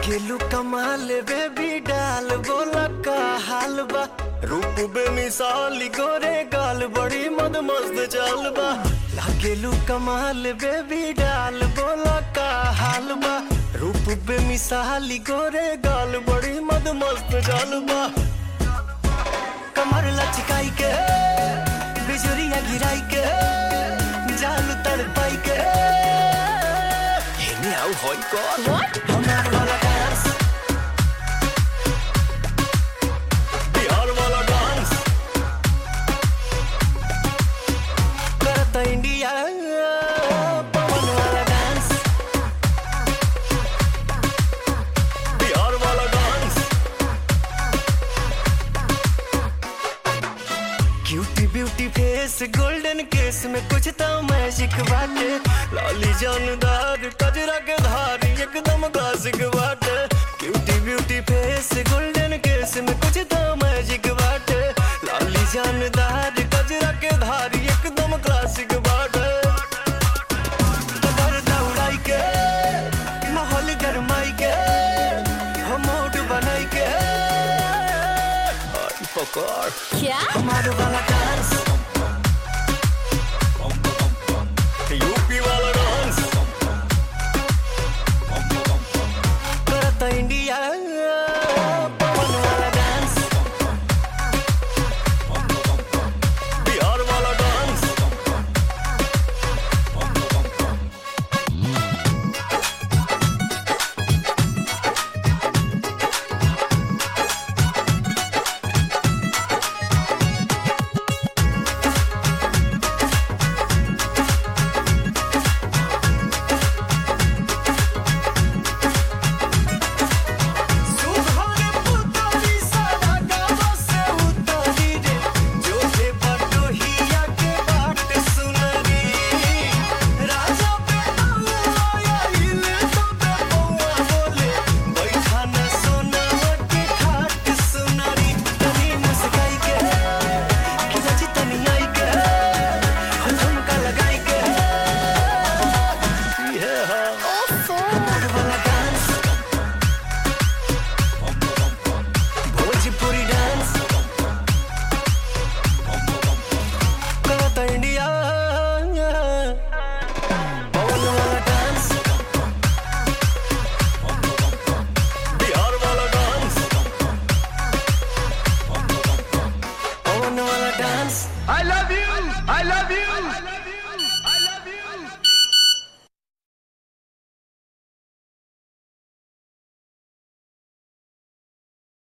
लागेलू कमाल बेबी डाल बोला का हाल बा रूप बेमिसाल गोरे गाल बड़ी मद मस्त चाल बा लागेलू कमाल बेबी डाल बोला का हाल बा रूप बेमिसाल गोरे गाल बड़ी मद मस्त चाल बा कमर लचकाई के बिजुरिया गिराई के जाल तड़पाई के Now hoi god What? Hamar wala dance Bihar wala dance Karta India Pawan wala dance Bihar wala dance Cutie beauty face golden case में कुछ तो मैजिक बाटे लाली जानदार कजरा के धारी एकदम क्लासिक बाटे cutie beauty face golden case में कुछ तो मैजिक बाटे लाली जानदार कजरा के धारी एकदम क्लासिक बाटे कबर दौड़ाई के माहौल गरमाई के हम मूड बनाई के पकड़ क्या हमारा वाला डांस यूपी वाला डांस करता इंडिया पवन वाला डांस बिहार वाला dance I love you. I love you. I love you.